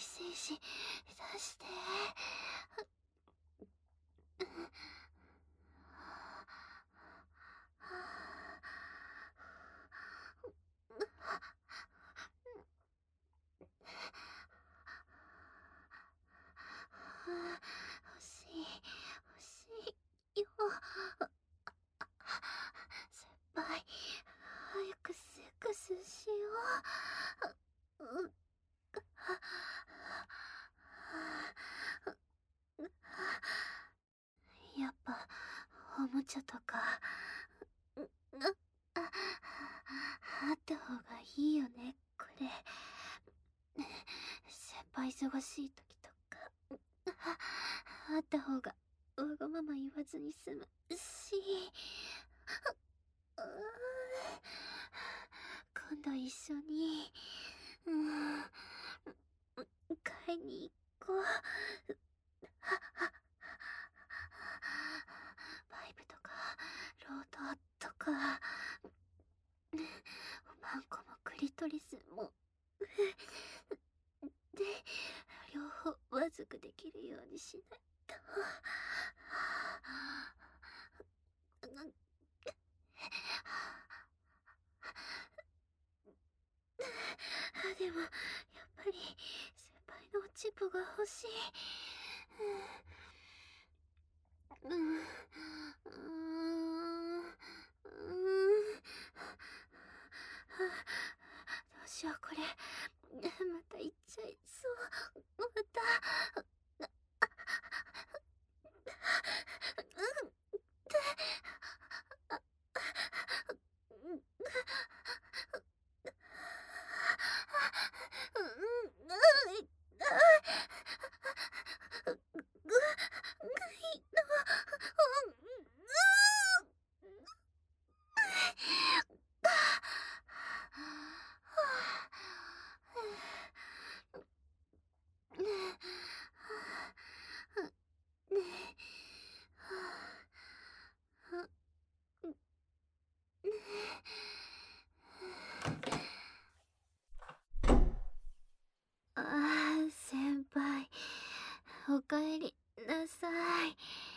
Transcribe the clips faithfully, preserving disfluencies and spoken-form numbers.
精子出して。欲しい欲しいよ。先輩、早くセックスしよう。うやっぱおもちゃとかあった方がいいよね、これ。先輩忙しい時とかあった方がわがまま言わずに済むし。今度一緒に、うん、買いに行こう。パイプとかロードとか、マンコもクリトリスもで、両方わずくできるようにしないと。でもやっぱり先輩のチップが欲しい。うんうんうんうん。どうしようこれ。また行っちゃいそう。またうんああ、先輩、おかえりなさい。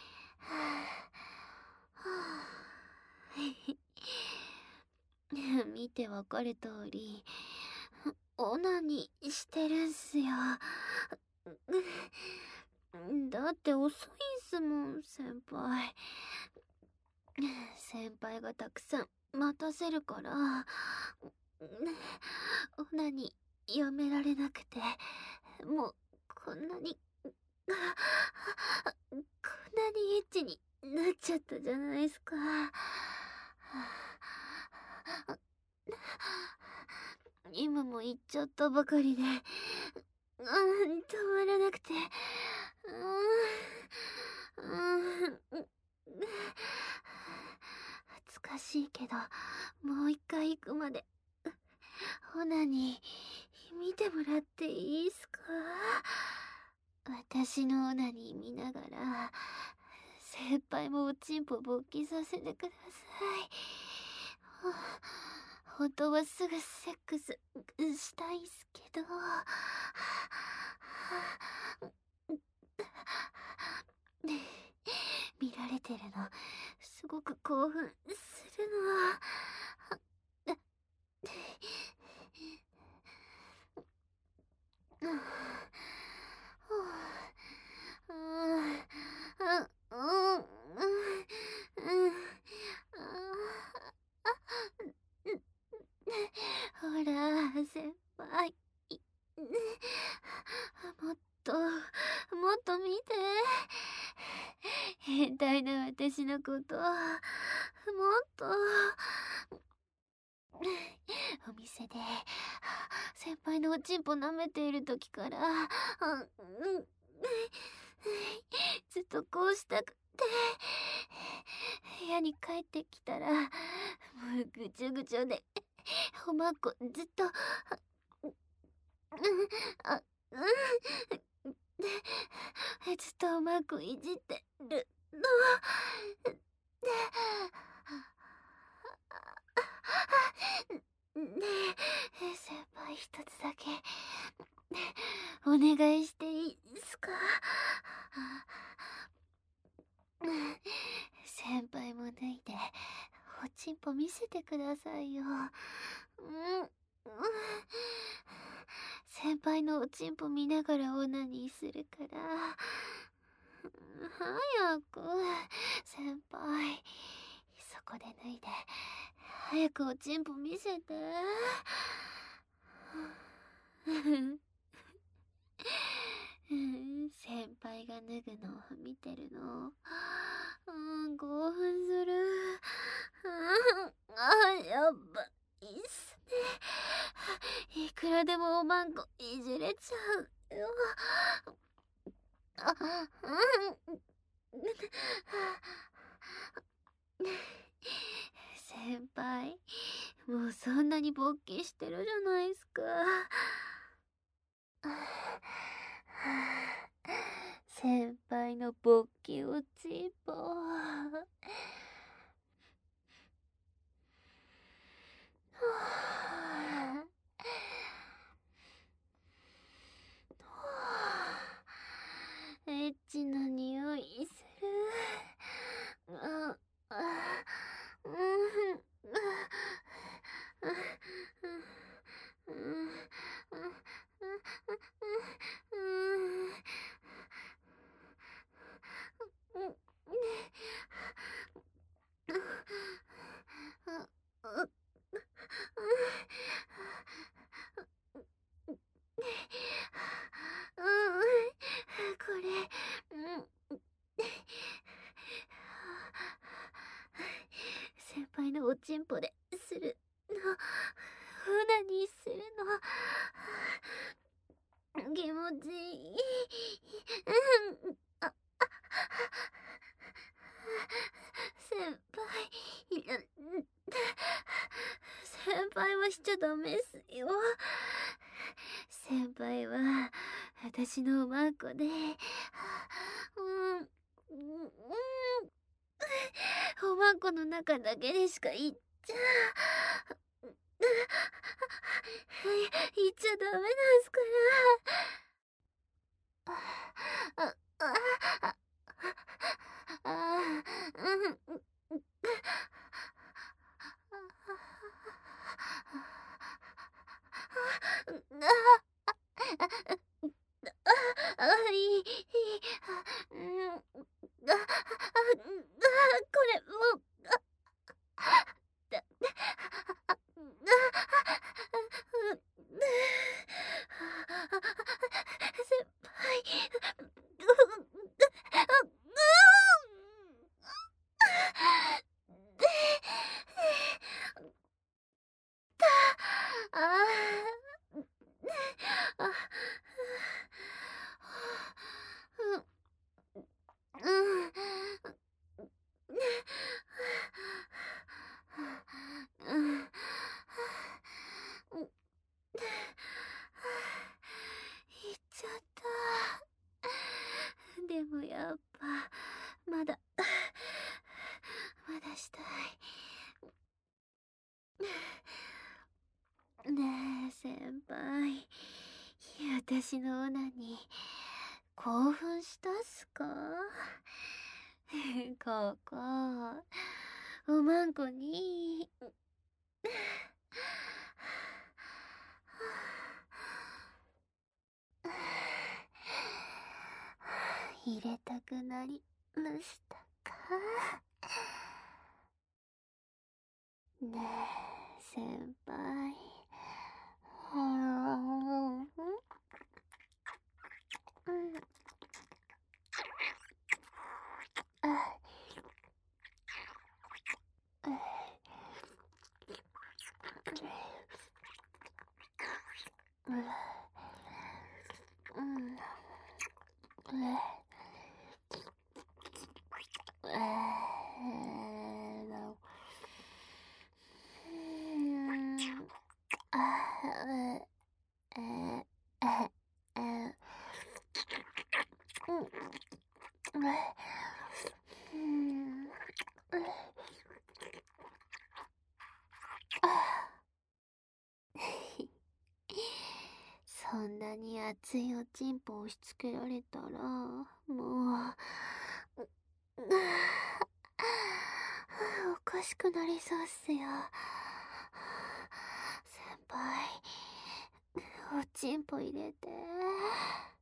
見てわかる通り、オナニーしてるんすよ。だって遅いんすもん、先輩。先輩がたくさん待たせるから、オナニーやめられなくて、もうこんなにこんなにエッチになっちゃったじゃないですか。今も言っちゃったばかりで、うん、止まらなくて、うん、うん、恥ずかしいけど、もう一回行くまで、オナニー見てもらっていいっすか？私のオナニー見ながら、先輩もおちんぽ勃起させてください。本当はすぐセックスしたいっすけど。見られてるのすごく興奮するの。ほら先輩、もっともっと見て。変態な私のこともっと。お店で先輩のおちんぽ舐めている時から、ずっとこうしたくて、部屋に帰ってきたらもうぐちょぐちょで、おまっこずっとあずっとおまっこいじってるの。ねえ先輩、一つだけお願いしていいですか？先輩も脱いでおちんぽ見せてくださいよ。うん、先輩のおちんぽ見ながらオナニーするから早く。先輩、そこで脱いで早くおちんぽ見せて。先輩が脱ぐのを見てるの、うん、興奮する。あ、やばいっすね。いくらでもおまんこいじれちゃうよ。あ、うん。先輩、もうそんなに勃起してるじゃないですか。先輩の勃起おちんぽ。エッチな匂いする。あ、あ、うん、うん、うん、これ、うん、先輩のおちんぽでするの、オナニーするの、気持ちいい。うん、あ、先輩、いや、先輩はしちゃダメっすよ。先輩は私のおまんこで、うん、うん、おまんこの中だけでしかいっちゃ、いっちゃダメなんすから。あ、あ、あ、あ、うん、あ、いい、いい、うん、あ、あ、これもう、あ、だ、あ、先輩、あ、うん、うん、行っちゃった。でもやっぱまだまだしたい。ねえ先輩、私のオナに興奮したっすか？ここおまんこに入れたくなりましたか？ねえ先輩、うん、うん、あ、うん、うん、えーの、うん、あ、え、え、え、え、うん、うん、あ、 こんなに熱いおちんぽ押し付けられたら、もう、ううおかしくなりそうっすよ。先輩、おちんぽ入れて。